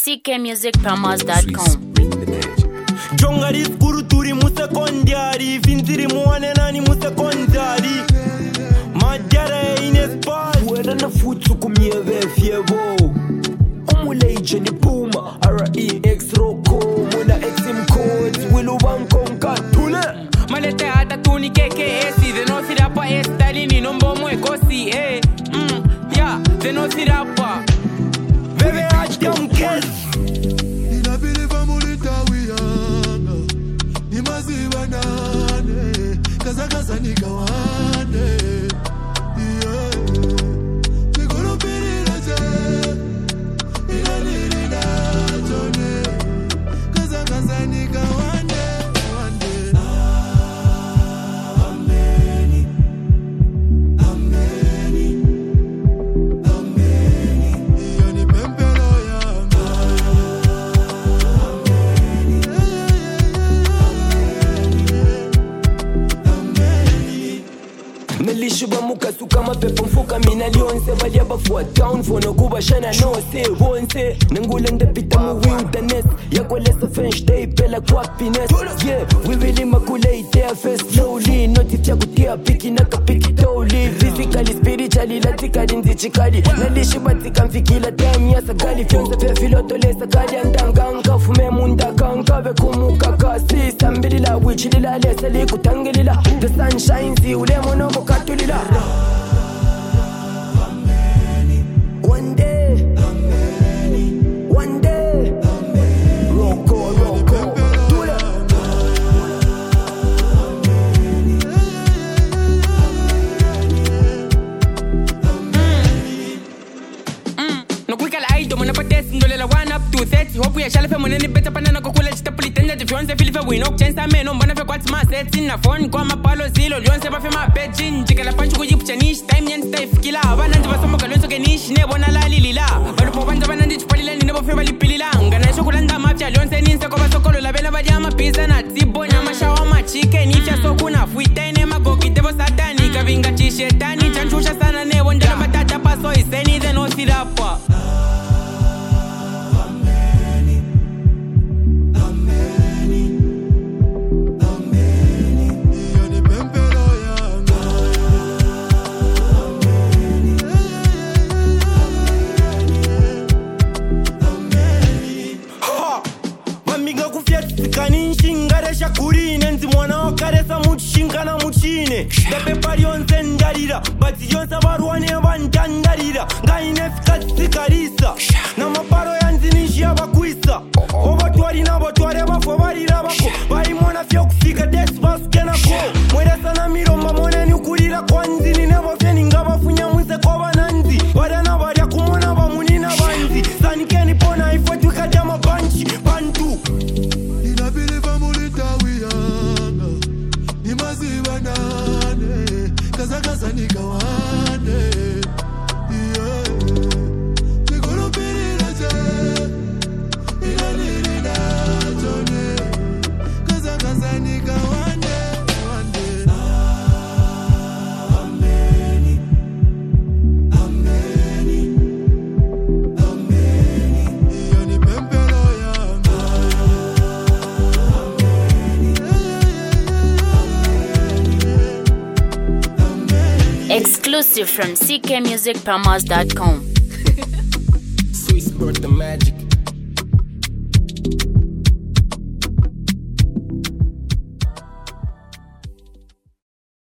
ckmusicpromos.com. Jongari skuru turi musekondari, vinziri muwane nani musekondari. Majare inespas. Wena na futsu kumyeve fiebo. Omule ijeni puma, REX roko, muna XM codes, wilu bankonka tule. Malete hata tuni KKS, they no sit up a Stalin, no more gosi, eh. They no sit up. Bebe atyam kes. Inabili famulita wiyanga, ni maziwa nane, kaza nikawane. Melishuba muka suka mapepo mfuka mina lionse balia bafua down for no kuba shana no se bonse nangule ndepita mu wilderness yakwelesa french day pela kwa happiness yeah we really makulate there first slowly not it ya kutia piki na kapiki totally physically spiritually latikali nzichikali melishuba tikamfikila time ya sakali fyonza fe filoto sakali andanganga fume munda kanka be kumuka kasi sambila wichilila lesa likutangilila the sun shines ule mono katulila one day roko tula no quick al aido mona pates ndolela 1 up to 30 hope ya shalafe mona ni beta panana ko kula chita politenda de fiance feel fe win up chance me no mbona fe kwats ma set in na phone kwa mapalo zilo lionse ba fe ma pejin jikela panchu ko yipcha nish time yan stay fikila abana ndi basomo kalonso ke nish ne bona la lilila bado po banda bana ndi chipalila ni nebo fe balipilila ngana shokulanda mafya lionse ninse ko basokolo la bena ba jama pizza na tibonya mashawa ma chicken ifya sokuna fuita ine magogi debo satani kavinga chishetani chanchusha sana ne wondela batata paso iseni then no sirapa. Nenzi mwana wakaresa muchishingana muchine Bepe pari yonse ndarira Bati yonse baruwane bandandarira Ngaine fikatsikarisa Na maparo yanzinishi abakwisa Obatwari na batwari bafo barira bako Baimona fyo kufika desi basukena ko Mweresa na miromba moneni ukurira kwa nzini Nebo fyeni ngabafunya mwise kwa bananzi Badana baria kumona bamunina banzi Sanikeni pona ifwetu kajama banchi Bantu maziwa nane kaza nikawane yeah nikulupirira je inalirina jone kaza nikawane yani pempelo yanga Exclusive from ckmusicpromos.com. Swiss brought the magic.